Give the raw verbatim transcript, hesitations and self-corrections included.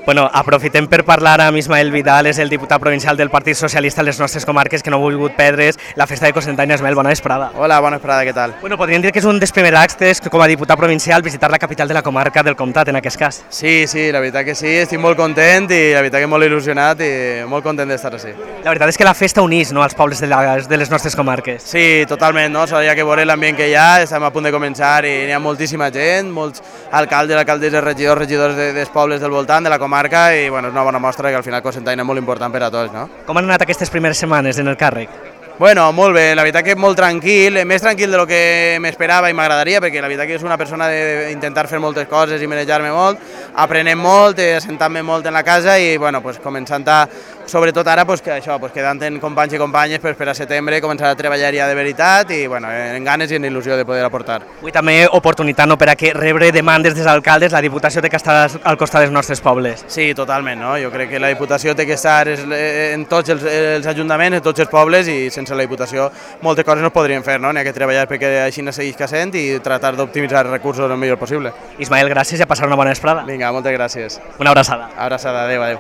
Bueno, aprofitem per parlar amb Ismael Vidal, és el diputat provincial del Partit Socialista a les nostres comarques, que no ha volgut perdre's la festa de Cocentaina. Ismael, bona vesprada. Hola, bona vesprada, què tal? Bueno, podríem dir que és un dels primers actes com a diputat provincial visitar la capital de la comarca del Comtat, en aquest cas. Sí, sí, la veritat que sí, estic molt content i la veritat que molt il·lusionat i molt content d'estar així. La veritat és que la festa unís, no?, als pobles de, la, de les nostres comarques. Sí, totalment, no? Sabia que veure l'ambient que hi ha, estem a punt de començar i hi ha moltíssima gent, molts alcaldes, alcaldes, regidors, regidors de, dels pobles del voltant, de la comarca, i bueno, és una bona mostra que al final Cocentaina és molt important per a tots, no? Com han anat aquestes primeres setmanes en el càrrec? Bueno, molt bé, la veritat que molt tranquil, més tranquil de lo que m'esperava i m'agradaria, perquè la veritat que és una persona d'intentar fer moltes coses i manejar-me molt, aprenem molt, assentant-me molt en la casa i bueno, pues, començant a, sobretot ara, pues, que això, pues, quedant en companys i companyes per, per a setembre, començar a treballar ja de veritat i bueno, en ganes i en il·lusió de poder aportar. Avui també oportunitat, no?, per a que rebre demandes dels alcaldes, la Diputació té que estar al costat dels nostres pobles. Sí, totalment, no? Jo crec que la Diputació té que estar en tots els, els ajuntaments, en tots els pobles, i sense la Diputació moltes coses no es podrien fer, no? N'hi ha que treballar perquè així no segueix sent i tratar d'optimitzar els recursos el millor possible. Ismael, gràcies i a passar una bona vesprada. Vinga, moltes gràcies. Una abraçada. Abraçada, adéu, adéu.